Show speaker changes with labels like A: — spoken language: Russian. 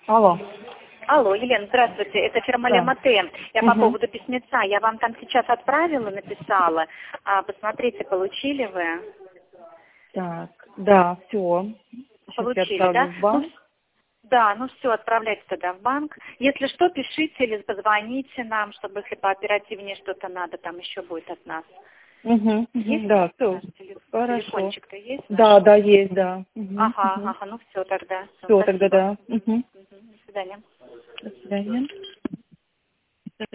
A: Алло.
B: Алло, Елена, здравствуйте, это фирма
A: Да.
B: Лемате. Я по поводу письмеца. Я вам там сейчас отправила, написала. Посмотрите, получили вы?
A: Так, да, все. Сейчас я
B: Получили,
A: отправлю
B: да?
A: в банк.
B: Да, ну все, отправляйте тогда в банк. Если что, пишите или позвоните нам, чтобы если пооперативнее что-то надо, там еще будет от нас. Есть
A: Да, все.
B: наш
A: Хорошо.
B: телефончик-то есть наш?
A: Да, да, есть, да.
B: Ага, ну все тогда. Всё,
A: Все, тогда
B: спасибо.
A: да.
B: До свидания.
A: До свидания.